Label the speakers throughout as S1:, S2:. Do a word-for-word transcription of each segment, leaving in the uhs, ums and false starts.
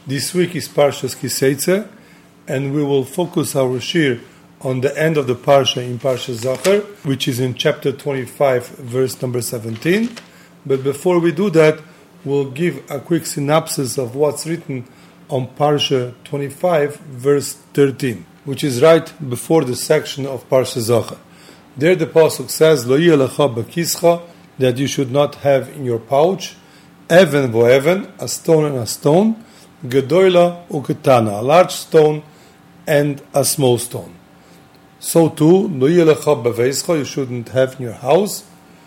S1: This week is Parshas Kiseitze, and we will focus our shir on the end of the Parsha in Parshas Zachor, which is in chapter twenty-five, verse number seventeen. But before we do that, we'll give a quick synopsis of what's written on Parsha twenty-five, verse thirteen, which is right before the section of Parshas Zachor. There the pasuk says, Lo yeh lecha b'kischa, that you should not have in your pouch, even vo even, a stone and a stone, gedoyla uketana, a large stone and a small stone. So too, lo yeh lecha b'veischa, you shouldn't have in your house,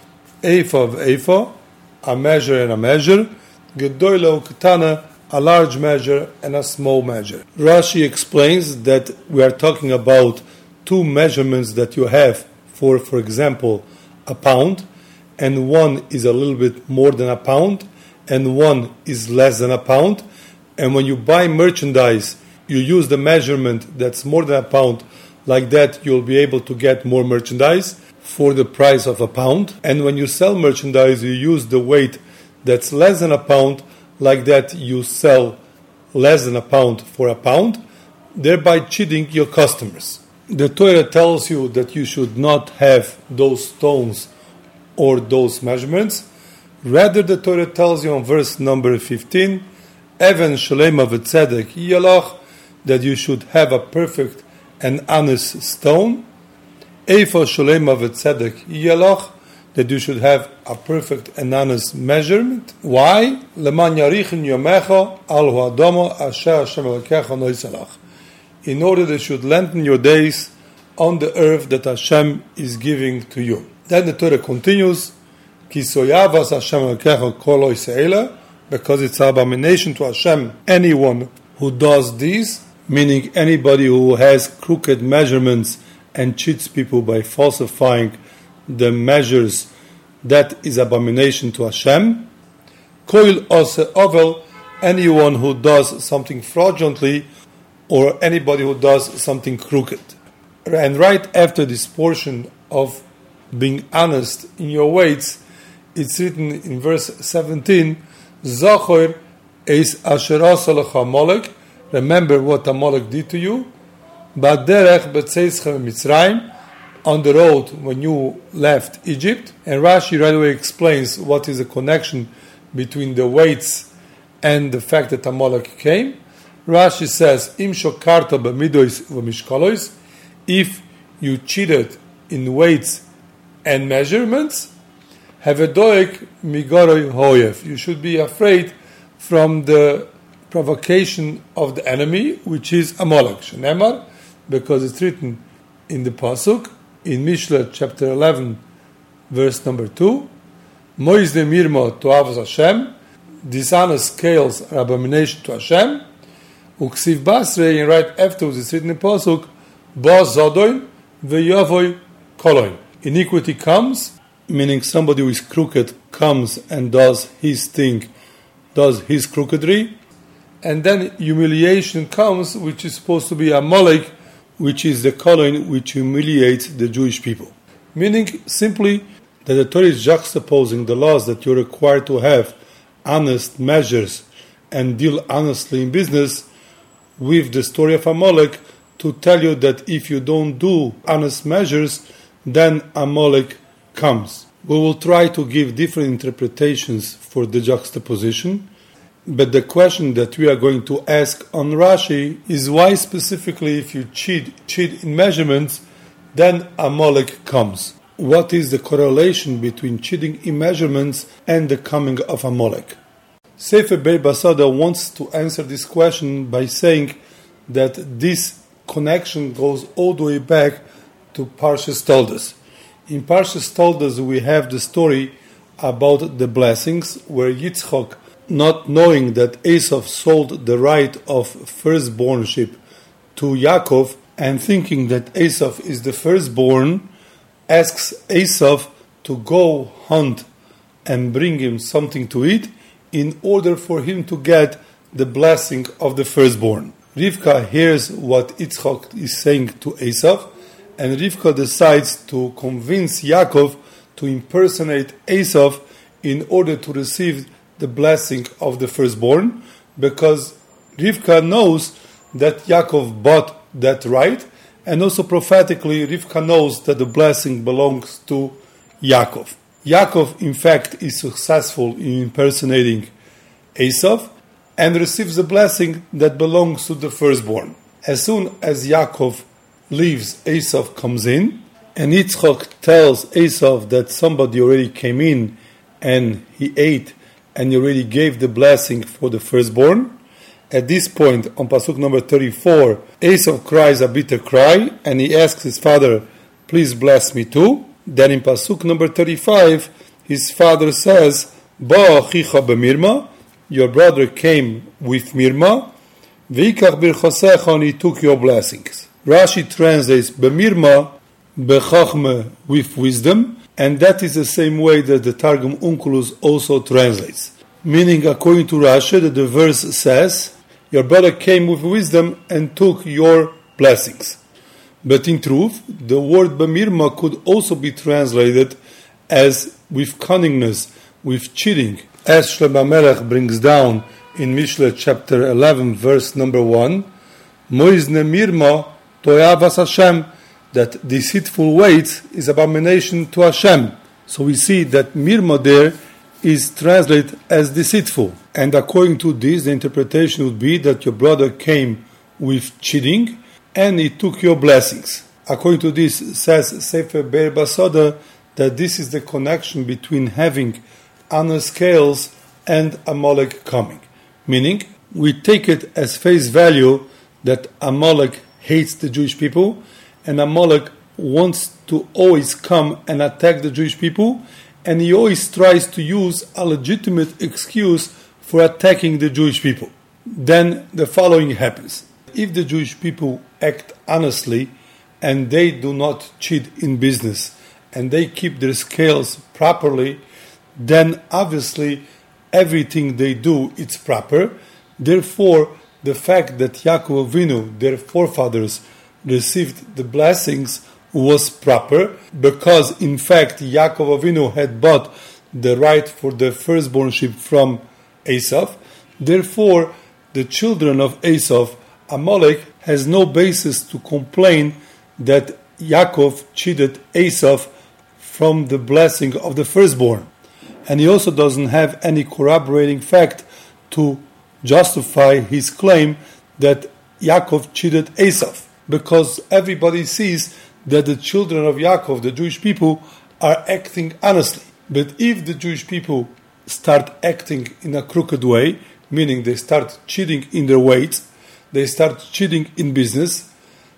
S1: eifa v'eifa, a measure and a measure, gedoyla uketana, a large measure and a small measure. Rashi explains that we are talking about two measurements that you have for, for example, a pound, and one is a little bit more than a pound, and one is less than a pound. And when you buy merchandise, you use the measurement that's more than a pound. Like that, you'll be able to get more merchandise for the price of a pound. And when you sell merchandise, you use the weight that's less than a pound. Like that, you sell less than a pound for a pound, thereby cheating your customers. The Torah tells you that you should not have those stones or those measurements. Rather, the Torah tells you on verse number fifteen, Even shalema v'tzedek yalach, that you should have a perfect and honest stone. Eifa shalema v'tzedek yalach, that you should have a perfect and honest measurement. Why? Leman yarichin yomecha al hu'adama asher Hashem Elokecha noisalach. In order that you should lengthen your days on the earth that Hashem is giving to you. Then the Torah continues, Ki soyavas Hashem Elokecha kol oiseila, because it's an abomination to Hashem, anyone who does this, meaning anybody who has crooked measurements and cheats people by falsifying the measures, that is abomination to Hashem. Koil ose ovel, anyone who does something fraudulently, or anybody who does something crooked. And right after this portion of being honest in your weights, it's written in verse seventeen, Zachor eis asher asa lecha Amalek, remember what Amalek did to you, ba'derech b'tzeischa Mitzrayim, on the road when you left Egypt. And Rashi right away explains what is the connection between the weights and the fact that Amalek came. Rashi says, Im shokarta b'midois v'mishkalois, if you cheated in weights and measurements, have a doek migoroi hoyev, you should be afraid from the provocation of the enemy, which is Amalek. Shenemar, because it's written in the pasuk, in Mishle chapter eleven, verse number two, Moiz de mirmo to avos Hashem, dishonest scales are abomination to Hashem, uksiv basrei, and right afterwards it's written in the pasuk, Ba zodoin ve'yavoy koloin. Iniquity comes, meaning somebody who is crooked comes and does his thing, does his crookedry, and then humiliation comes, which is supposed to be Amalek, which is the koloin which humiliates the Jewish people. Meaning simply that the Torah is juxtaposing the laws that you're required to have honest measures and deal honestly in business with the story of Amalek, to tell you that if you don't do honest measures, then Amalek comes. We will try to give different interpretations for the juxtaposition, but the question that we are going to ask on Rashi is why specifically if you cheat, cheat in measurements, then Amalek comes. What is the correlation between cheating in measurements and the coming of Amalek? Sefer Beis Basada wants to answer this question by saying that this connection goes all the way back to Parshas Toldos. In Parshas Toldos we have the story about the blessings, where Yitzchak, not knowing that Esau sold the right of firstbornship to Yaakov, and thinking that Esau is the firstborn, asks Esau to go hunt and bring him something to eat in order for him to get the blessing of the firstborn. Rivka hears what Yitzchak is saying to Esau, and Rivka decides to convince Yaakov to impersonate Esau in order to receive the blessing of the firstborn, because Rivka knows that Yaakov bought that right, and also prophetically Rivka knows that the blessing belongs to Yaakov. Yaakov, in fact, is successful in impersonating Esav and receives the blessing that belongs to the firstborn. As soon as Yaakov leaves, Esav comes in, and Yitzchak tells Esav that somebody already came in and he ate and he already gave the blessing for the firstborn. At this point, on Pasuk number thirty-four, Esav cries a bitter cry and he asks his father, please bless me too. Then in Pasuk number thirty-five, his father says, Ba achicha b'mirma, your brother came with mirma, v'ikach birchosecha, and he took your blessings. Rashi translates b'mirma, b'chachma, with wisdom, and that is the same way that the Targum Onkelos also translates. Meaning, according to Rashi, that the verse says, your brother came with wisdom and took your blessings. But in truth, the word b'mirma could also be translated as with cunningness, with cheating. As Shlomo Melech brings down in Mishle chapter eleven, verse number one, Moizne mirma toyavas Hashem, that deceitful weight is abomination to Hashem. So we see that mirma there is translated as deceitful. And according to this, the interpretation would be that your brother came with cheating and he took your blessings. According to this, says Sefer Be'er Basoda, that this is the connection between having honor scales and Amalek coming. Meaning, we take it as face value that Amalek hates the Jewish people, and Amalek wants to always come and attack the Jewish people, and he always tries to use a legitimate excuse for attacking the Jewish people. Then the following happens. If the Jewish people act honestly and they do not cheat in business and they keep their scales properly, then obviously everything they do is proper. Therefore, the fact that Yaakov Avinu, their forefathers, received the blessings was proper, because in fact Yaakov Avinu had bought the right for the firstbornship from Esav. Therefore, the children of Esav, Amalek, has no basis to complain that Yaakov cheated Esav from the blessing of the firstborn. And he also doesn't have any corroborating fact to justify his claim that Yaakov cheated Esav, because everybody sees that the children of Yaakov, the Jewish people, are acting honestly. But if the Jewish people start acting in a crooked way, meaning they start cheating in their weights, they start cheating in business,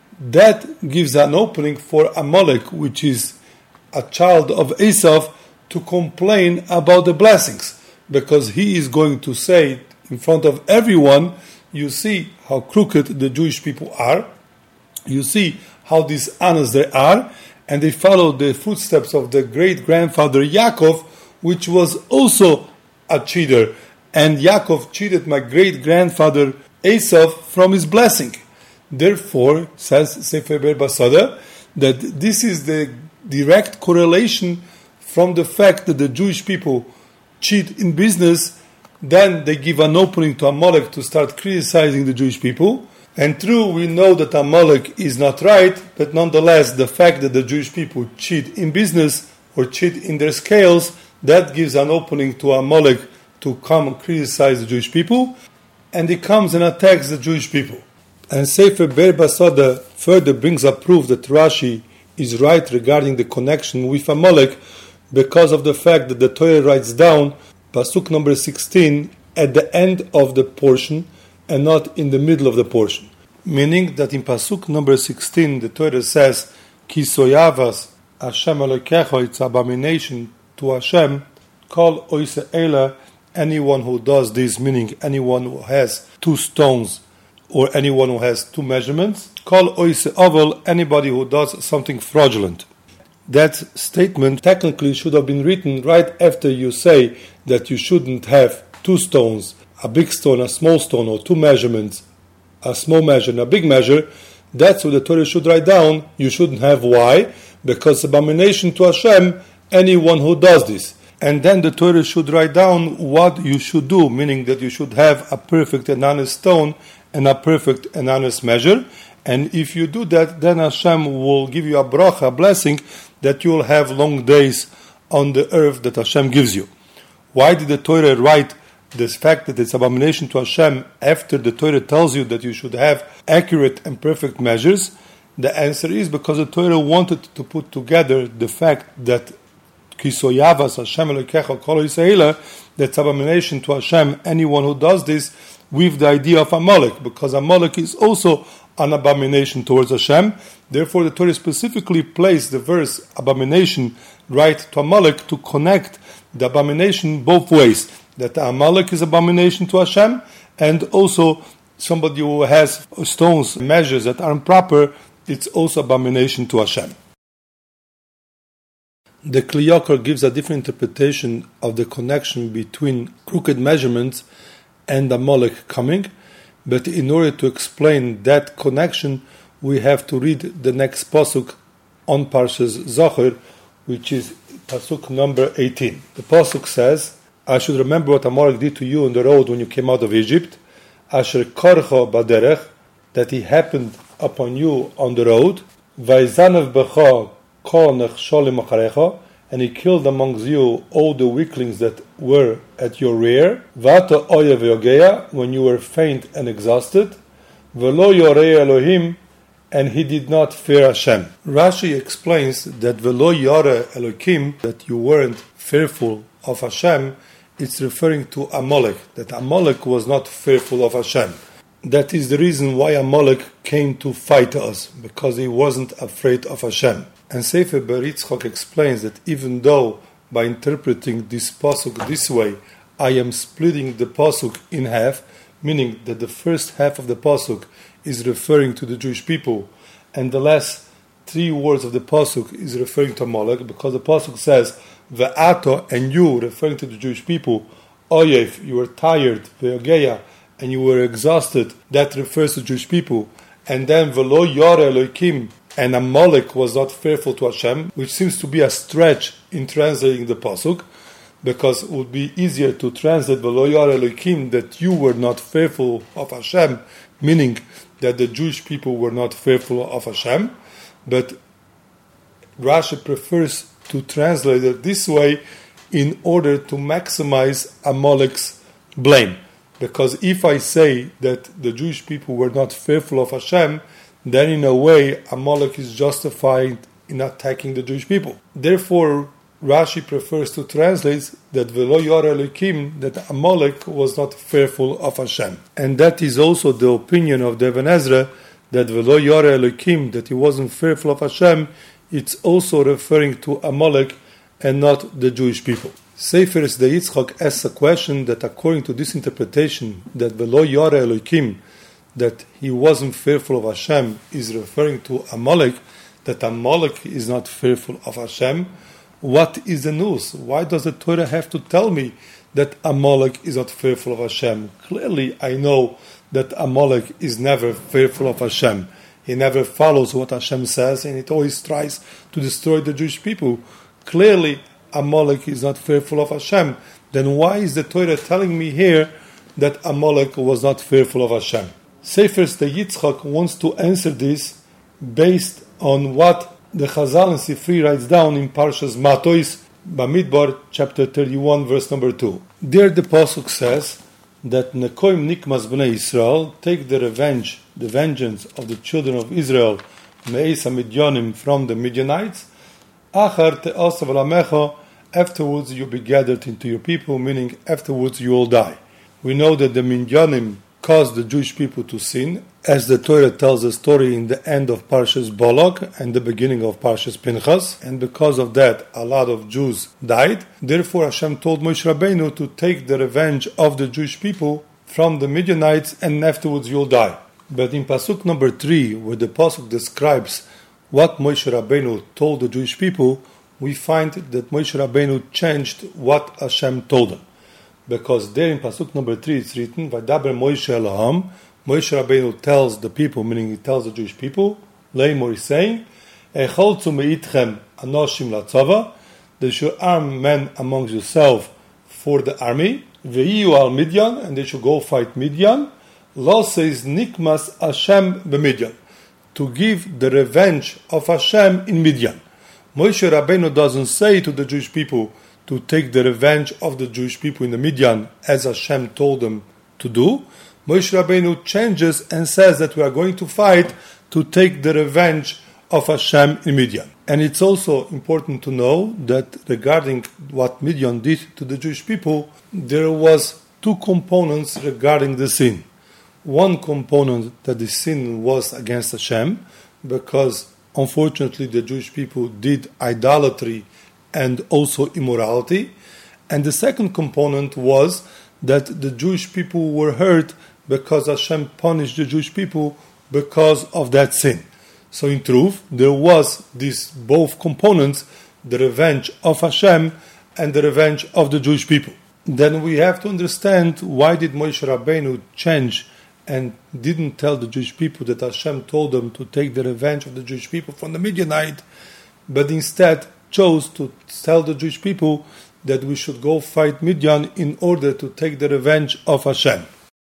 S1: that gives an opening for Amalek, which is a child of Esav, to complain about the blessings, because he is going to say in front of everyone, you see how crooked the Jewish people are, you see how dishonest they are, and they follow the footsteps of the great-grandfather Yaakov, which was also a cheater, and Yaakov cheated my great-grandfather Esav from his blessing. Therefore, says Sefer Be'er Basoda, that this is the direct correlation from the fact that the Jewish people cheat in business, then they give an opening to Amalek to start criticizing the Jewish people. And true, we know that Amalek is not right, but nonetheless, the fact that the Jewish people cheat in business or cheat in their scales, that gives an opening to Amalek to come and criticize the Jewish people, and he comes and attacks the Jewish people. And Sefer Be'er Basoda further brings up proof that Rashi is right regarding the connection with Amalek, because of the fact that the Torah writes down Pasuk number sixteen at the end of the portion and not in the middle of the portion. Meaning that in Pasuk number sixteen, the Torah says, Ki soyavas Hashem Elokecha, it's abomination to Hashem, Kol oise ela, anyone who does this, meaning anyone who has two stones or anyone who has two measurements, Kol oise oval, anybody who does something fraudulent. That statement technically should have been written right after you say that you shouldn't have two stones, a big stone, a small stone, or two measurements, a small measure and a big measure. That's what the Torah should write down. You shouldn't have. Why? Because abomination to Hashem, anyone who does this. And then the Torah should write down what you should do, meaning that you should have a perfect and honest stone and a perfect and honest measure. And if you do that, then Hashem will give you a bracha, a blessing, that you will have long days on the earth that Hashem gives you. Why did the Torah write this fact that it's abomination to Hashem after the Torah tells you that you should have accurate and perfect measures? The answer is because the Torah wanted to put together the fact that Kisoyavas Hashem Elokecha Kol Yisrael, that's abomination to Hashem, anyone who does this, with the idea of Amalek, because Amalek is also an abomination towards Hashem. Therefore, the Torah specifically placed the verse abomination right to Amalek to connect the abomination both ways. That Amalek is abomination to Hashem, and also somebody who has stones, measures that are improper, it's also abomination to Hashem. The Kli Yakar gives a different interpretation of the connection between crooked measurements and Amalek coming, but in order to explain that connection, we have to read the next pasuk on Parshas Zachor, which is pasuk number eighteen. The pasuk says, I should remember what Amalek did to you on the road when you came out of Egypt, Asher korcha baderech, that he happened upon you on the road, Vaizanev becha kol nechsholim acharecha, and he killed amongst you all the weaklings that were at your rear, Vata oya ve'ogeya, when you were faint and exhausted, Velo yorei Elohim, and he did not fear Hashem. Rashi explains that Velo yorei Elohim, that you weren't fearful of Hashem, it's referring to Amalek, that Amalek was not fearful of Hashem. That is the reason why Amalek came to fight us, because he wasn't afraid of Hashem. And Sefer Ber Yitzchak explains that even though by interpreting this pasuk this way, I am splitting the pasuk in half, meaning that the first half of the pasuk is referring to the Jewish people, and the last three words of the pasuk is referring to Amalek, because the pasuk says, Ve'ato, and you, referring to the Jewish people, Oyev, you were tired, Ve'ogeya, and you were exhausted, that refers to Jewish people. And then Velo Yorei Elohim, and Amalek was not fearful to Hashem, which seems to be a stretch in translating the pasuk, because it would be easier to translate Velo Yorei Elohim, that you were not fearful of Hashem, meaning that the Jewish people were not fearful of Hashem. But Rashi prefers to translate it this way in order to maximize Amalek's blame. Because if I say that the Jewish people were not fearful of Hashem, then in a way Amalek is justified in attacking the Jewish people. Therefore, Rashi prefers to translate that Velo Yorei Elohim, that Amalek was not fearful of Hashem. And that is also the opinion of the Ibn Ezra, that Velo Yorei Elohim, that he wasn't fearful of Hashem, it's also referring to Amalek and not the Jewish people. Sefer Sdei Yitzchak asks a question that according to this interpretation, that Velo Yorei Elohim, that he wasn't fearful of Hashem, is referring to Amalek, that Amalek is not fearful of Hashem. What is the news? Why does the Torah have to tell me that Amalek is not fearful of Hashem? Clearly, I know that Amalek is never fearful of Hashem. He never follows what Hashem says, and it always tries to destroy the Jewish people. Clearly, Amalek is not fearful of Hashem. Then why is the Torah telling me here that Amalek was not fearful of Hashem? Sefer Sdei Yitzchak wants to answer this based on what the Chazal and Sifri writes down in Parshas Matois, Bamidbar, chapter thirty-one, verse number two. There the pasuk says that Nekoim Nikmas Bnei Israel, take the revenge, the vengeance of the children of Israel, Me'es HaMidyanim, from the Midianites, Achar te'asav alamecha, afterwards you be gathered into your people, meaning afterwards you will die. We know that the Midyanim caused the Jewish people to sin, as the Torah tells the story in the end of Parshas Balak and the beginning of Parshas Pinchas, and because of that a lot of Jews died. Therefore Hashem told Moshe Rabbeinu to take the revenge of the Jewish people from the Midianites, and afterwards you'll die. But in Pasuk number three, where the Pasuk describes what Moshe Rabbeinu told the Jewish people, we find that Moshe Rabbeinu changed what Hashem told them. Because there in Pasuk number three it's written, Vadaber Moshe Eloham, Moshe Rabbeinu tells the people, meaning he tells the Jewish people, Leimor is saying, Echolzu meitchem anoshim latzava, they should arm men amongst yourselves for the army. Ve'iyu al Midian, and they should go fight Midian. Law says Nikmas Hashem b'Midian, to give the revenge of Hashem in Midian. Moshe Rabbeinu doesn't say to the Jewish people to take the revenge of the Jewish people in the Midian as Hashem told them to do. Moshe Rabbeinu changes and says that we are going to fight to take the revenge of Hashem in Midian. And it's also important to know that regarding what Midian did to the Jewish people, there was two components regarding the sin. One component, that the sin was against Hashem, because unfortunately the Jewish people did idolatry and also immorality. And the second component was that the Jewish people were hurt because Hashem punished the Jewish people because of that sin. So in truth, there was these both components, the revenge of Hashem and the revenge of the Jewish people. Then we have to understand, why did Moshe Rabbeinu change and didn't tell the Jewish people that Hashem told them to take the revenge of the Jewish people from the Midianite, but instead chose to tell the Jewish people that we should go fight Midian in order to take the revenge of Hashem.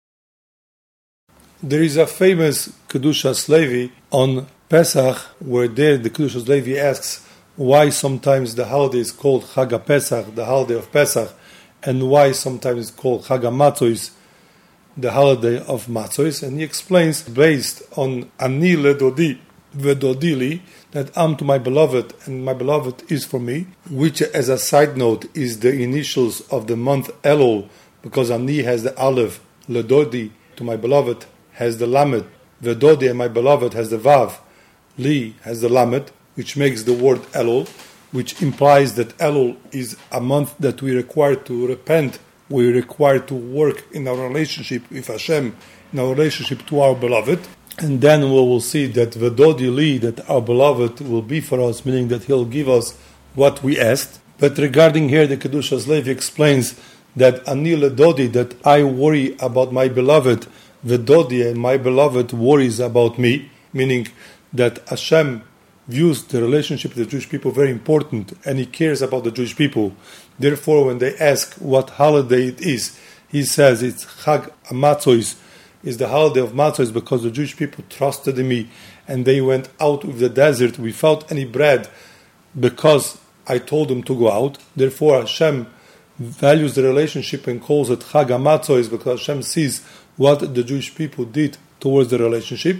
S1: There is a famous Kedushas Levi on Pesach, where there the Kedushas Levi asks why sometimes the holiday is called Chag HaPesach, the holiday of Pesach, and why sometimes it's called Chag HaMatzos, the holiday of Matzos. And he explains, based on Ani ledodi vedodili, that I'm to my beloved and my beloved is for me, which as a side note is the initials of the month Elul, because Ani has the Aleph, ledodi to my beloved has the Lamed, vedodi and my beloved has the Vav, Li has the Lamed, which makes the word Elul, which implies that Elul is a month that we require to repent, we require to work in our relationship with Hashem, in our relationship to our beloved. And then we will see that Vedodi Li, that our beloved will be for us, meaning that he'll give us what we asked. But regarding here, the Kedushas Levi explains that Ani ledodi, that I worry about my beloved, Vedodi and my beloved worries about me, meaning that Hashem views the relationship with the Jewish people very important, and He cares about the Jewish people. Therefore, when they ask what holiday it is, He says it's Chag HaMatzos, is the holiday of Matzos, because the Jewish people trusted in me, and they went out with the desert without any bread, because I told them to go out. Therefore, Hashem values the relationship and calls it Chag HaMatzos, because Hashem sees what the Jewish people did towards the relationship.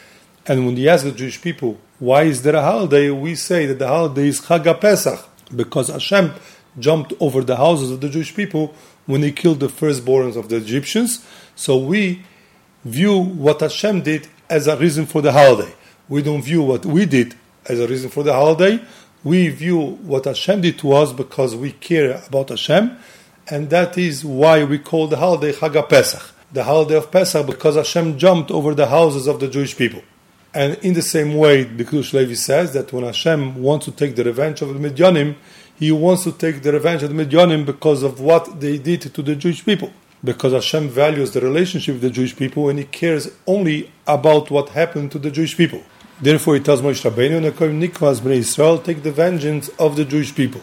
S1: And when he asks the Jewish people, why is there a holiday? We say that the holiday is Chag HaPesach, because Hashem jumped over the houses of the Jewish people when He killed the firstborns of the Egyptians. So we view what Hashem did as a reason for the holiday. We don't view what we did as a reason for the holiday. We view what Hashem did to us because we care about Hashem, and that is why we call the holiday Chag HaPesach, the holiday of Pesach, because Hashem jumped over the houses of the Jewish people. And in the same way, the Kedush Levi says that when Hashem wants to take the revenge of the Midyanim, He wants to take the revenge of the Midyanim because of what they did to the Jewish people. Because Hashem values the relationship with the Jewish people, and He cares only about what happened to the Jewish people. Therefore, He tells Moshe Rabbeinu, "Nekoim nikvas bnei Israel, take the vengeance of the Jewish people."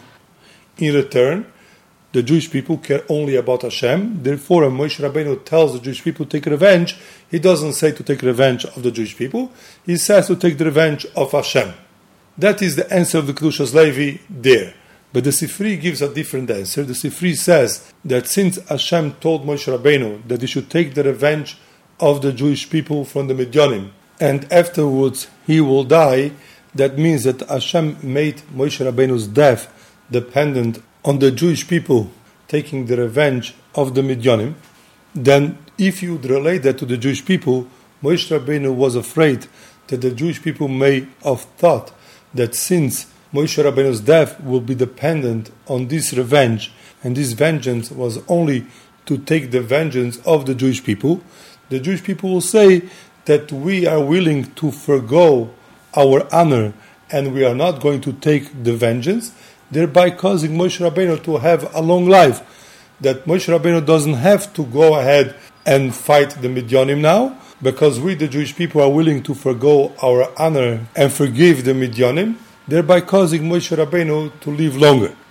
S1: In return, the Jewish people care only about Hashem. Therefore, when Moshe Rabbeinu tells the Jewish people to take revenge, he doesn't say to take revenge of the Jewish people. He says to take the revenge of Hashem. That is the answer of the Kedushas Levi there. But the Sifri gives a different answer. The Sifri says that since Hashem told Moshe Rabbeinu that he should take the revenge of the Jewish people from the Midyanim, and afterwards he will die, that means that Hashem made Moshe Rabbeinu's death dependent on the Jewish people taking the revenge of the Midyanim. Then if you would relate that to the Jewish people, Moshe Rabbeinu was afraid that the Jewish people may have thought that since Moshe Rabbeinu's death will be dependent on this revenge, and this vengeance was only to take the vengeance of the Jewish people, the Jewish people will say that we are willing to forgo our honor and we are not going to take the vengeance, thereby causing Moshe Rabbeinu to have a long life. That Moshe Rabbeinu doesn't have to go ahead and fight the Midyanim now, because we, the Jewish people, are willing to forgo our honor and forgive the Midyanim, thereby causing Moshe Rabbeinu to live longer.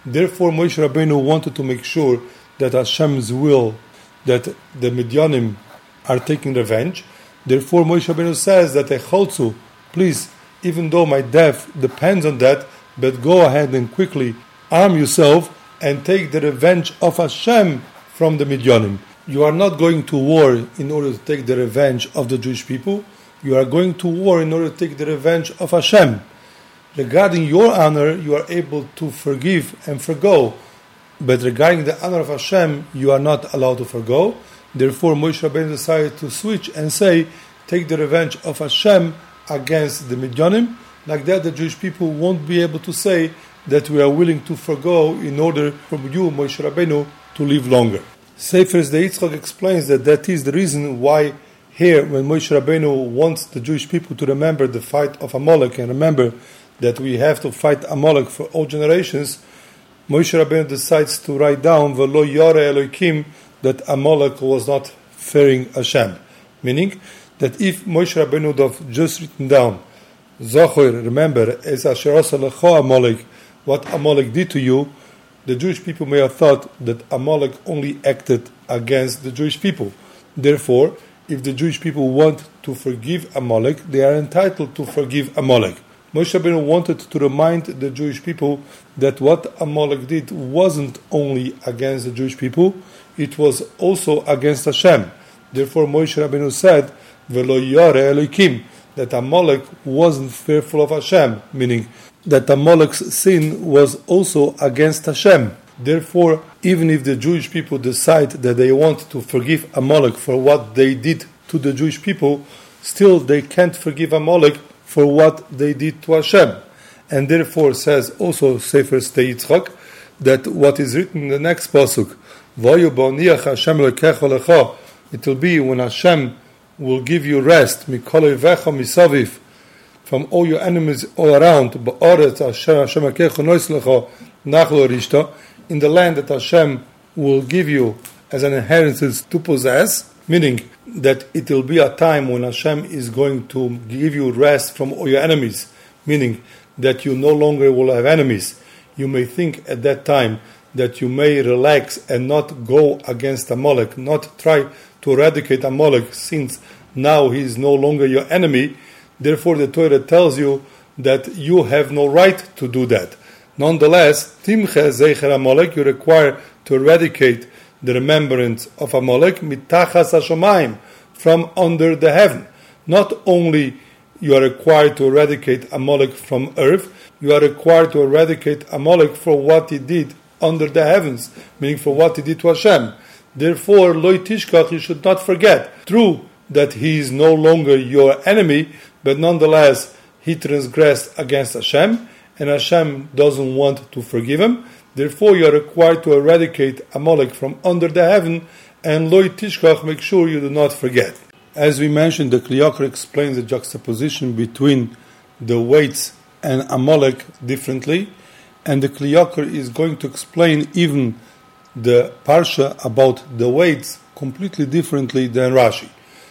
S1: Therefore, Moshe Rabbeinu wanted to make sure that Hashem's will, that the Midyanim are taking revenge. Therefore, Moshe Rabbeinu says that Echolzu, please, even though my death depends on that, but go ahead and quickly arm yourself and take the revenge of Hashem from the Midyanim. You are not going to war in order to take the revenge of the Jewish people. You are going to war in order to take the revenge of Hashem. Regarding your honor, you are able to forgive and forgo. But regarding the honor of Hashem, you are not allowed to forgo. Therefore, Moshe Rabbeinu decided to switch and say, take the revenge of Hashem against the Midyanim. Like that, the Jewish people won't be able to say that we are willing to forgo in order for you, Moshe Rabbeinu, to live longer. Sefer Sdei Yitzchak explains that that is the reason why here, when Moshe Rabbeinu wants the Jewish people to remember the fight of Amalek and remember that we have to fight Amalek for all generations, Moshe Rabbeinu decides to write down V'lo Yare Elokim, that Amalek was not fearing Hashem. Meaning that if Moshe Rabbeinu would have just written down Zocher, remember, as Asher Asa Lecho Amalek, what Amalek did to you, the Jewish people may have thought that Amalek only acted against the Jewish people. Therefore, if the Jewish people want to forgive Amalek, they are entitled to forgive Amalek. Moshe Rabbeinu wanted to remind the Jewish people that what Amalek did wasn't only against the Jewish people, it was also against Hashem. Therefore, Moshe Rabbeinu said, V'lo yare Elokim, that Amalek wasn't fearful of Hashem, meaning that Amalek's sin was also against Hashem. Therefore, even if the Jewish people decide that they want to forgive Amalek for what they did to the Jewish people, still they can't forgive Amalek for what they did to Hashem. And therefore says also Sefer Sdei Yitzchak that what is written in the next pasuk, it will be when Hashem will give you rest from all your enemies all around, in the land that Hashem will give you as an inheritance to possess, meaning that it will be a time when Hashem is going to give you rest from all your enemies, meaning that you no longer will have enemies. You may think at that time that you may relax and not go against Amalek, not try to eradicate Amalek, since now he is no longer your enemy. Therefore, the Torah tells you that you have no right to do that. Nonetheless, Timche Zeicher Amalek, you require to eradicate the remembrance of Amalek mitachas hashamayim, from under the heaven. Not only you are required to eradicate Amalek from earth, you are required to eradicate Amalek for what he did under the heavens, meaning for what he did to Hashem. Therefore, Lo Tishkach, you should not forget. True that he is no longer your enemy, but nonetheless, he transgressed against Hashem, and Hashem doesn't want to forgive him. Therefore, you are required to eradicate Amalek from under the heaven, and Lo Tishkach, make sure you do not forget. As we mentioned, the Kli Yakar explains the juxtaposition between the weights and Amalek differently, and the Kli Yakar is going to explain even the Parsha about the weights completely differently than Rashi.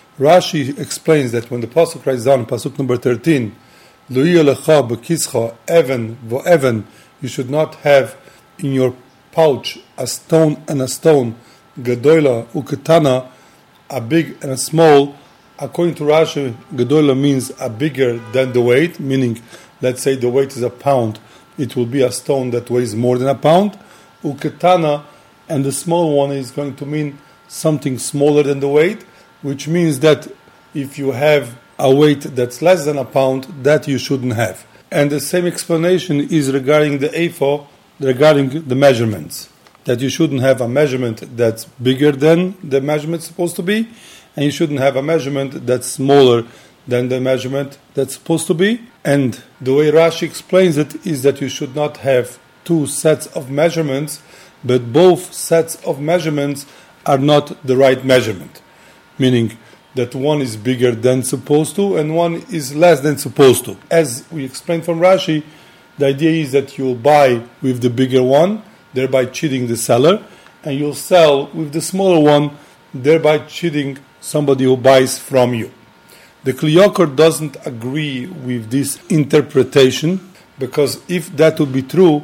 S1: Rashi explains that when the Pasuk writes down, Pasuk number thirteen, Lo yeh lecha b'kischa even v'even, you should not have in your pouch a stone and a stone, gadola uketana, a big and a small. According to Rashi, gadola means a bigger than the weight, meaning, let's say the weight is a pound, it will be a stone that weighs more than a pound. Uketana, and the small one is going to mean something smaller than the weight, which means that if you have a weight that's less than a pound, that you shouldn't have. And the same explanation is regarding the ephah, regarding the measurements, that you shouldn't have a measurement that's bigger than the measurement supposed to be, and you shouldn't have a measurement that's smaller than the measurement that's supposed to be. And the way Rashi explains it is that you should not have two sets of measurements, but both sets of measurements are not the right measurement, meaning that one is bigger than supposed to and one is less than supposed to. As we explained from Rashi, the idea is that you'll buy with the bigger one, thereby cheating the seller, and you'll sell with the smaller one, thereby cheating somebody who buys from you. The Kli Yakar doesn't agree with this interpretation, because if that would be true,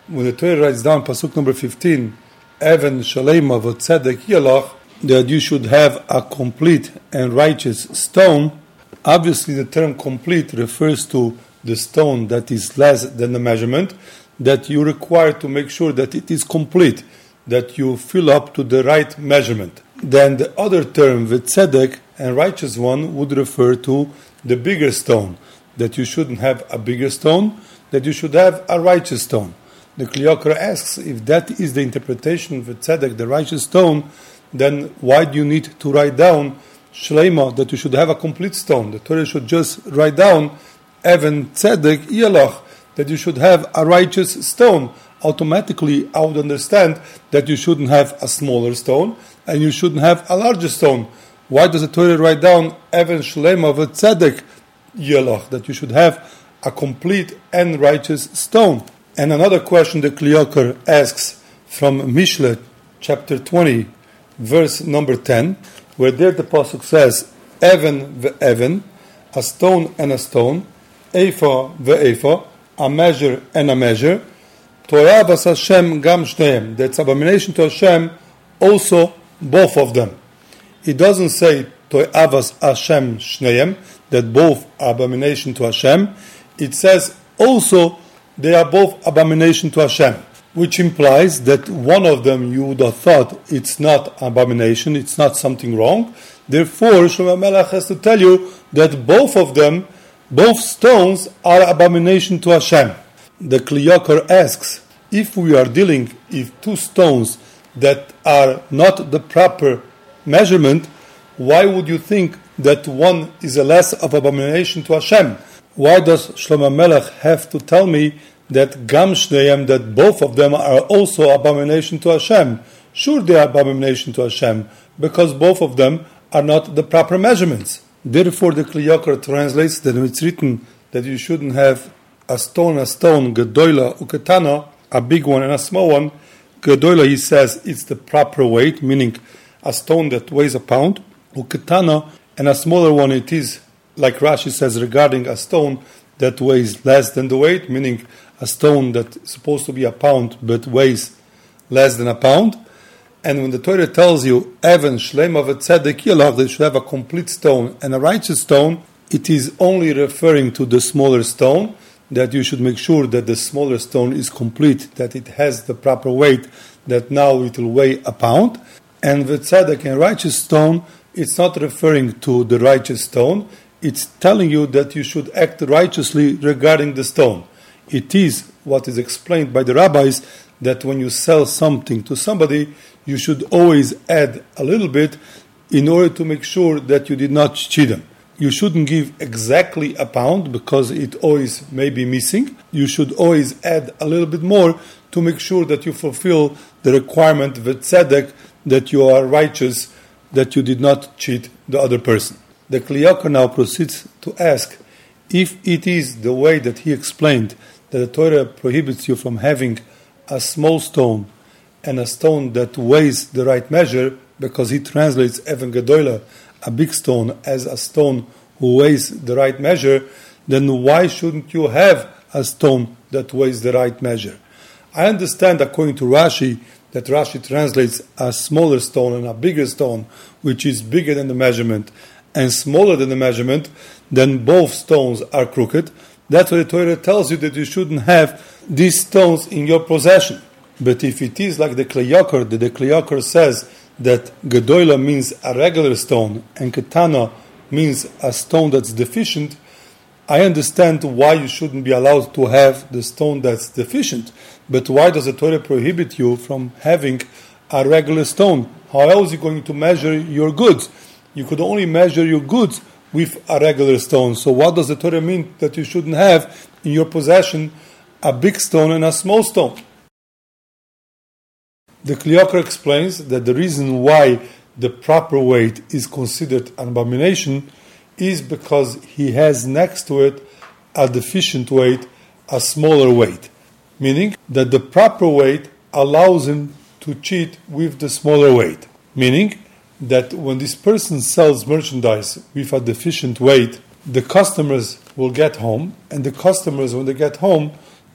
S1: when the Torah writes down pasuk number fifteen, Even Shalema v'tzedek yalach, that you should have a complete and righteous stone, obviously the term complete refers to the stone that is less than the measurement, that you require to make sure that it is complete, that you fill up to the right measurement. Then the other term, v'tzedek, and righteous one, would refer to the bigger stone, that you shouldn't have a bigger stone, that you should have a righteous stone. The Kli Yakar asks, if that is the interpretation of v'tzedek, the righteous stone, then why do you need to write down Shleima, that you should have a complete stone? The Torah should just write down Even Tzedek Yalach, that you should have a righteous stone. Automatically, I would understand that you shouldn't have a smaller stone and you shouldn't have a larger stone. Why does the Torah write down Even Shleima v'Tzedek Yalach, that you should have a complete and righteous stone? And another question the Kli Yakar asks from Mishle, chapter twenty, verse number ten, where there the pasuk says, Even ve'even, a stone and a stone, Ephah ve'ephah, a measure and a measure, To'avas Hashem gam shneim, that's abomination to Hashem, also both of them. It doesn't say To'avas Hashem shneim, that both are abomination to Hashem. It says also they are both abomination to Hashem, which implies that one of them you would have thought it's not abomination, it's not something wrong. Therefore, Shlomo Melech has to tell you that both of them, both stones, are abomination to Hashem. The Kli Yakar asks, if we are dealing with two stones that are not the proper measurement, why would you think that one is a less of abomination to Hashem? Why does Shlomo Melech have to tell me that Gam Shneim, that both of them are also abomination to Hashem? Sure, they are abomination to Hashem, because both of them are not the proper measurements. Therefore, the Kli Yakar translates that it's written that you shouldn't have a stone, a stone, Gedola, Uketana, a big one and a small one. Gedola, he says, it's the proper weight, meaning a stone that weighs a pound. Uketana, and a smaller one, it is, like Rashi says, regarding a stone that weighs less than the weight, meaning a stone that's supposed to be a pound but weighs less than a pound. And when the Torah tells you, Even Shleima v'Tzedek Yalach, that you should have a complete stone and a righteous stone, it is only referring to the smaller stone, that you should make sure that the smaller stone is complete, that it has the proper weight, that now it will weigh a pound. And v'Tzedek and righteous stone, it's not referring to the righteous stone, it's telling you that you should act righteously regarding the stone. It is what is explained by the rabbis, that when you sell something to somebody, you should always add a little bit in order to make sure that you did not cheat them. You shouldn't give exactly a pound because it always may be missing. You should always add a little bit more to make sure that you fulfill the requirement, v'tzedek, that you are righteous, that you did not cheat the other person. The Kli Yakar now proceeds to ask, if it is the way that he explained, that the Torah prohibits you from having a small stone and a stone that weighs the right measure, because he translates Even Gedola, a big stone, as a stone who weighs the right measure, then why shouldn't you have a stone that weighs the right measure? I understand, according to Rashi, that Rashi translates a smaller stone and a bigger stone, which is bigger than the measurement and smaller than the measurement, then both stones are crooked. That's why the Torah tells you that you shouldn't have these stones in your possession. But if it is like the Kli Yakar, that the Kli Yakar says that Gedola means a regular stone and Ketana means a stone that's deficient, I understand why you shouldn't be allowed to have the stone that's deficient. But why does the Torah prohibit you from having a regular stone? How else are you going to measure your goods? You could only measure your goods with a regular stone. So what does the Torah mean that you shouldn't have in your possession a big stone and a small stone? The Kli Yakar explains that the reason why the proper weight is considered an abomination is because he has next to it a deficient weight, a smaller weight. Meaning that the proper weight allows him to cheat with the smaller weight. Meaning that when this person sells merchandise with a deficient weight, the customers will get home, and the customers, when they get home,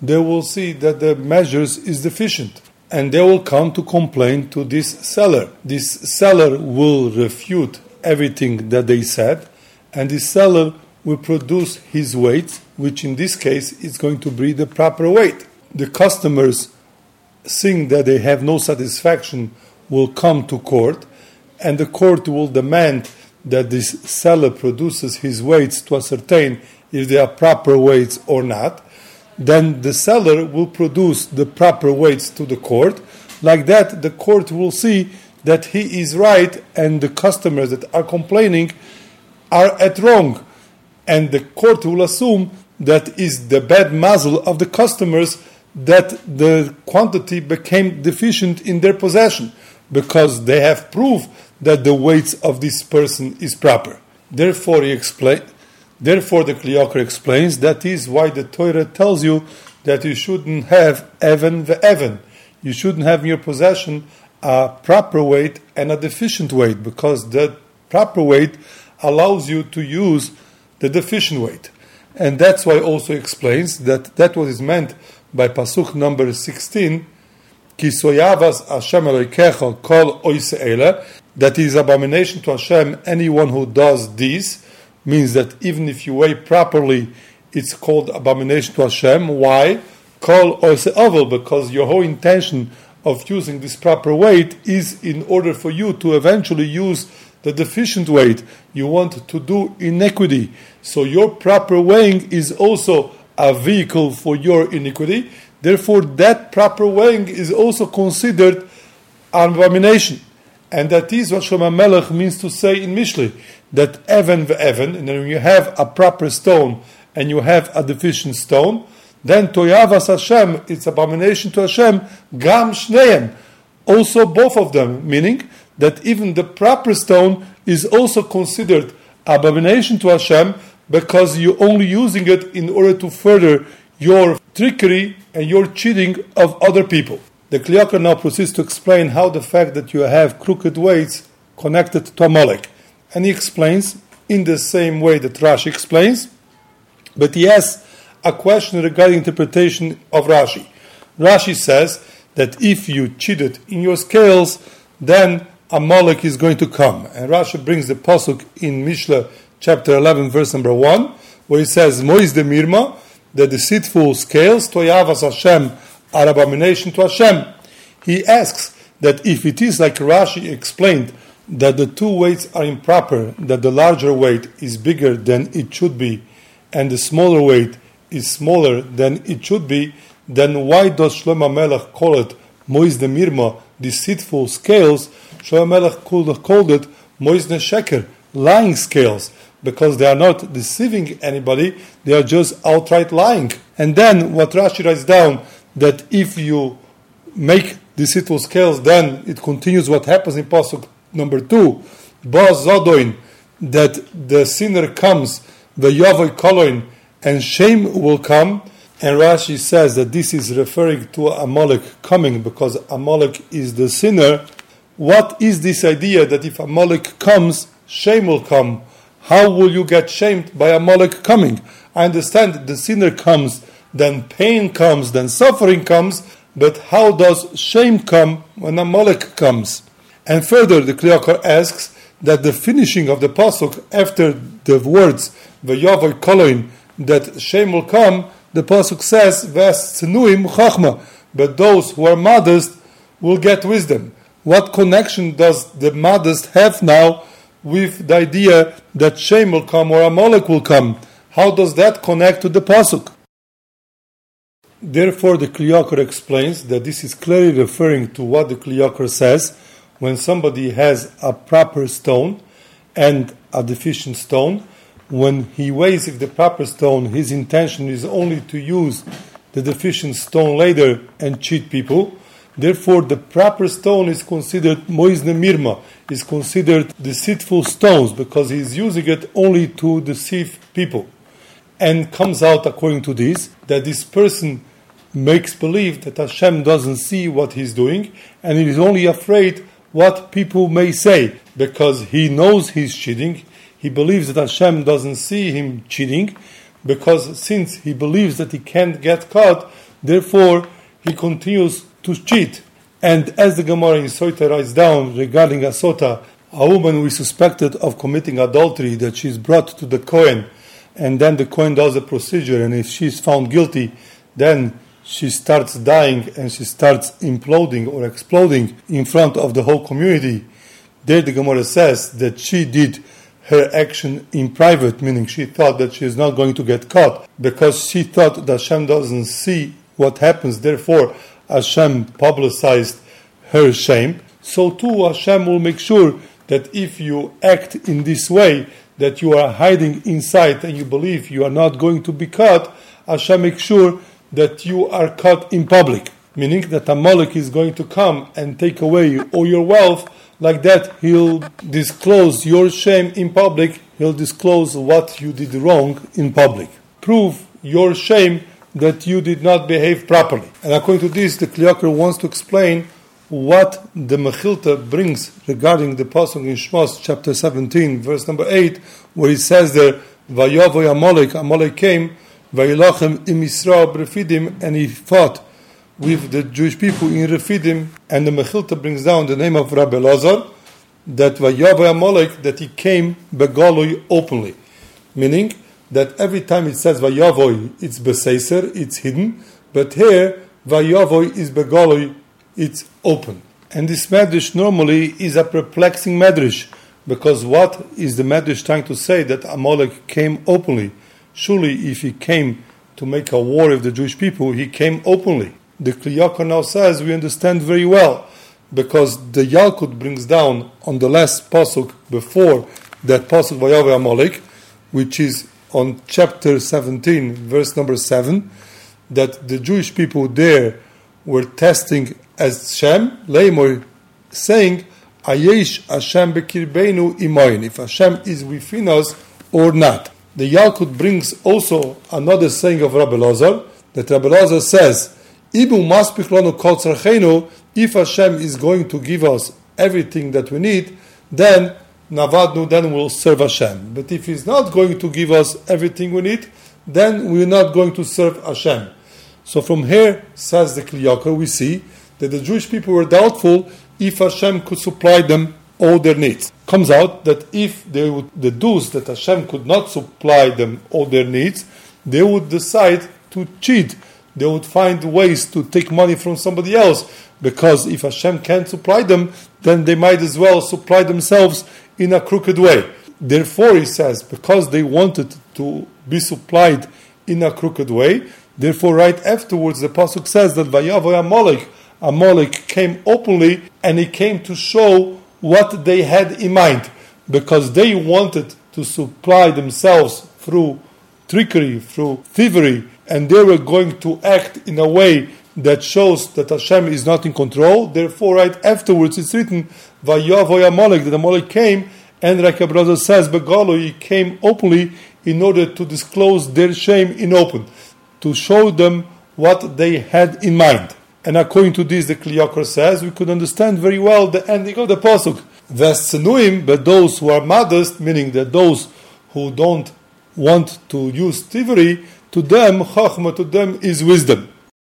S1: they will see that the measures is deficient. And they will come to complain to this seller. This seller will refute everything that they said, and this seller will produce his weight, which in this case is going to be the proper weight. The customers, seeing that they have no satisfaction, will come to court, and the court will demand that this seller produces his weights to ascertain if they are proper weights or not. Then the seller will produce the proper weights to the court. Like that, the court will see that he is right and the customers that are complaining are at wrong. And the court will assume that is the bad muzzle of the customers that the quantity became deficient in their possession, because they have proof that the weights of this person is proper. Therefore, he explain, therefore the Kli Yakar explains that is why the Torah tells you that you shouldn't have even ve'even. You shouldn't have in your possession a proper weight and a deficient weight, because the proper weight allows you to use the deficient weight. And that's why also explains that that what is meant by Pasuk number sixteen, Ki soyavas Hashem Elokecha kol oise ele, that is abomination to Hashem, anyone who does this, means that even if you weigh properly, it's called abomination to Hashem. Why? Kol oise ovel, because your whole intention of using this proper weight is in order for you to eventually use the deficient weight. You want to do iniquity. So your proper weighing is also a vehicle for your iniquity. Therefore, that proper weighing is also considered an abomination. And that is what Shlomo Melech means to say in Mishlei, that even ve'even, and when you have a proper stone and you have a deficient stone, then toyavas Hashem, it's abomination to Hashem, gam shneim, also both of them, meaning that even the proper stone is also considered abomination to Hashem, because you're only using it in order to further your trickery and your cheating of other people. The Kli Yakar now proceeds to explain how the fact that you have crooked weights connected to Amalek. And he explains in the same way that Rashi explains, but he has a question regarding interpretation of Rashi. Rashi says that if you cheated in your scales, then Amalek is going to come. And Rashi brings the pasuk in Mishlei chapter eleven, verse number one, where he says, Mois de Mirma, the deceitful scales, toyavas Hashem, are abomination to Hashem. He asks that if it is like Rashi explained, that the two weights are improper, that the larger weight is bigger than it should be, and the smaller weight is smaller than it should be, then why does Shlomo Melech call it Mois de Mirma, deceitful scales? Shlomo Melech could have called it Mois de Sheker, lying scales, because they are not deceiving anybody, they are just outright lying. And then what Rashi writes down, that if you make deceitful scales, then it continues what happens in Pasuk number two, Ba Zodoin, that the sinner comes, the Yavoi Koloin, and shame will come. And Rashi says that this is referring to Amalek coming, because Amalek is the sinner. What is this idea that if Amalek comes, shame will come? How will you get shamed by Amalek coming? I understand that the sinner comes, then pain comes, then suffering comes, but how does shame come when Amalek comes? And further, the Kli Yakar asks that the finishing of the pasuk after the words V'yavoi koloin, that shame will come, the pasuk says V'es tzenuim chachma, but those who are modest will get wisdom. What connection does the modest have now with the idea that shame will come or Amalek will come? How does that connect to the pasuk? Therefore, the Kli Yakar explains that this is clearly referring to what the Kli Yakar says when somebody has a proper stone and a deficient stone. When he weighs if the proper stone, his intention is only to use the deficient stone later and cheat people. Therefore, the proper stone is considered Mois de Mirma, is considered deceitful stones, because he is using it only to deceive people. And comes out according to this, that this person makes believe that Hashem doesn't see what he's doing, and he is only afraid what people may say, because he knows he's cheating. He believes that Hashem doesn't see him cheating, because since he believes that he can't get caught, Therefore, he continues to cheat. And as the Gemara in Sota writes down regarding a Sota, a woman who is suspected of committing adultery, that she is brought to the Kohen, and then the Kohen does a procedure, and if she is found guilty, then she starts dying and she starts imploding or exploding in front of the whole community. There the Gemara says that she did her action in private, meaning she thought that she is not going to get caught, because she thought that Hashem doesn't see what happens. Therefore, Hashem publicized her shame. So too, Hashem will make sure that if you act in this way, that you are hiding inside and you believe you are not going to be caught, Hashem makes sure that you are caught in public. Meaning that Amalek is going to come and take away all your wealth. Like that, he'll disclose your shame in public. He'll disclose what you did wrong in public. Prove your shame that you did not behave properly. And according to this, the Kli Yakar wants to explain what the Mechilta brings regarding the pasuk in Shmos, chapter seventeen, verse number eight, where it says there, Vayavoy Amalek, Amalek came, Vayilachem im Yisrael b'Refidim, and he fought with the Jewish people in Refidim. And the Mechilta brings down the name of Rabbi Elazar, that Vayavoy Amalek, that he came begoloi openly. Meaning that every time it says Vayavoy, it's beseiser, it's hidden, but here Vayavoy is begoloi, it's open. And this medrash normally is a perplexing medrash, because what is the medrash trying to say? That Amalek came openly. Surely if he came to make a war with the Jewish people, he came openly. The Kli Yakar now says we understand very well, because the Yalkut brings down on the last pasuk before that pasuk Vayavoy Amalek, which is on chapter seventeen, verse number seven, that the Jewish people there were testing as Shem, Leimor, saying, Ayesh Hashem bekirbeinu imoyin, if Hashem is within us or not. The Yalkut brings also another saying of Rabbi Elazar, that Rabbi Elazar says, Ibu maspich lanu kol tzarcheinu, if Hashem is going to give us everything that we need, then Navadnu, then we'll serve Hashem. But if He's not going to give us everything we need, then we're not going to serve Hashem. So from here, says the Kli Yakar, we see that the Jewish people were doubtful if Hashem could supply them all their needs. Comes out that if they would deduce that Hashem could not supply them all their needs, they would decide to cheat. They would find ways to take money from somebody else, because if Hashem can't supply them, then they might as well supply themselves in a crooked way. Therefore, he says, because they wanted to be supplied in a crooked way, therefore right afterwards the pasuk says that Vayavoy Amalek, Amalek came openly, and he came to show what they had in mind, because they wanted to supply themselves through trickery, through thievery, and they were going to act in a way that shows that Hashem is not in control. Therefore, right afterwards it's written, Vayavoy Amalek, that Amalek came, and like a brother says, Begalo, he came openly in order to disclose their shame in open, to show them what they had in mind. And according to this, the Kli Yakar says, we could understand very well the ending of the pasuk. V'tzenuim, but those who are modest, meaning that those who don't want to use thievery, to them, chachma, to them is wisdom.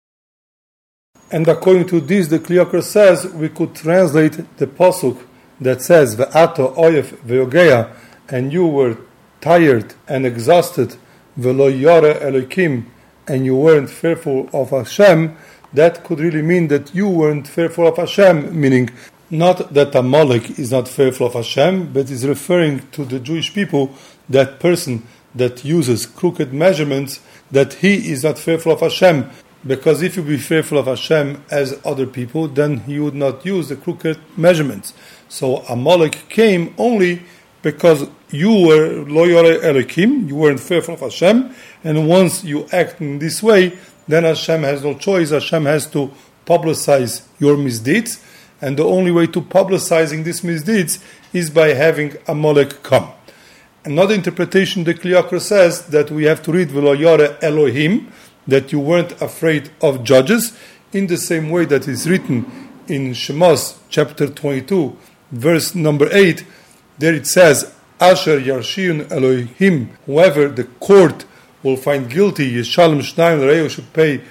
S1: And according to this, the Kli Yakar says, we could translate the pasuk that says, Ve'ato oyef ve'yogeya, and you were tired and exhausted, ve'lo yare Elokim, and you weren't fearful of Hashem. That could really mean that you weren't fearful of Hashem, meaning not that Amalek is not fearful of Hashem, but is referring to the Jewish people, that person that uses crooked measurements, that he is not fearful of Hashem. Because if you be fearful of Hashem as other people, then he would not use the crooked measurements. So Amalek came only because you were lo yare Elokim, you weren't fearful of Hashem, and once you act in this way, then Hashem has no choice. Hashem has to publicize your misdeeds, and the only way to publicizing these misdeeds is by having Amalek come. Another interpretation, the Kli Yakar says that we have to read V'lo yare Elohim, that you weren't afraid of judges, in the same way that is written in Shemos chapter twenty-two, verse number eight. There it says, Asher Yarshin Elohim, whoever the court will find guilty, Yeshalem Shnayim L'Reu, should pay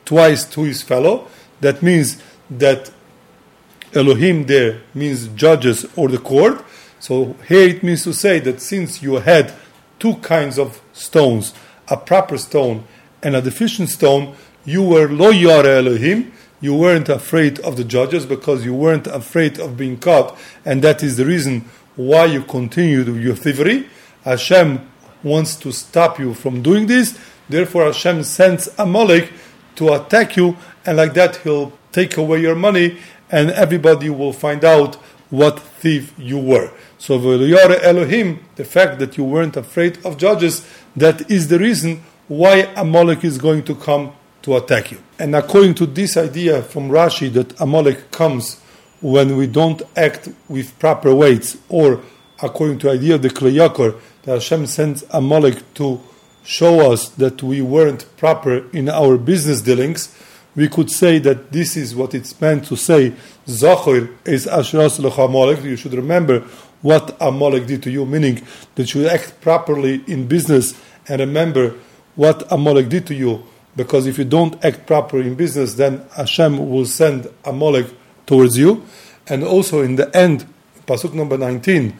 S1: twice to his fellow. That means that Elohim there means judges or the court. So here it means to say that since you had two kinds of stones, a proper stone and a deficient stone, you were lo yare Elohim, you weren't afraid of the judges because you weren't afraid of being caught, and that is the reason why you continued with your thievery. Hashem wants to stop you from doing this, therefore Hashem sends Amalek to attack you, and like that he'll take away your money and everybody will find out what thief you were. So V'lo Elohim, the fact that you weren't afraid of judges, that is the reason why Amalek is going to come to attack you. And according to this idea from Rashi that Amalek comes when we don't act with proper weights, or according to the idea of the Kli Yakar, that Hashem sends Amalek to show us that we weren't proper in our business dealings, we could say that this is what it's meant to say, Zachor is Ashras Lecha Amalek. You should remember what Amalek did to you, meaning that you act properly in business and remember what Amalek did to you, because if you don't act properly in business, then Hashem will send Amalek towards you. And also in the end, Pasuk number nineteen,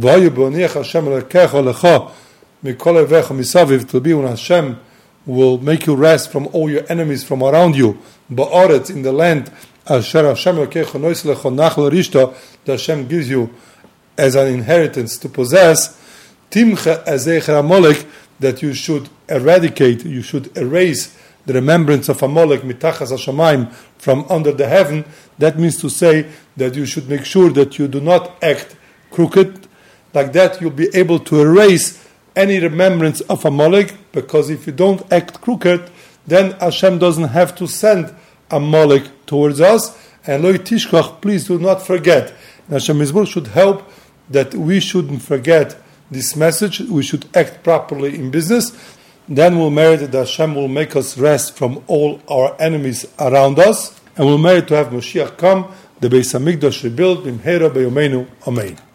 S1: to be when Hashem will make you rest from all your enemies from around you, ba'aretz, in the land, that Hashem gives you as an inheritance to possess, timcha ezecher Amalek, that you should eradicate, you should erase the remembrance of Amalek mitachas hashamayim, from under the heaven. That means to say that you should make sure that you do not act crooked. Like that you'll be able to erase any remembrance of Amalek, because if you don't act crooked, then Hashem doesn't have to send Amalek towards us. And lo tishkach, please do not forget. And Hashem Yisrael should help that we shouldn't forget this message. We should act properly in business. Then we'll merit that Hashem will make us rest from all our enemies around us, and we'll merit to have Mashiach come, the Beis Hamikdash rebuilt, b'mheira b'yomeinu, amen.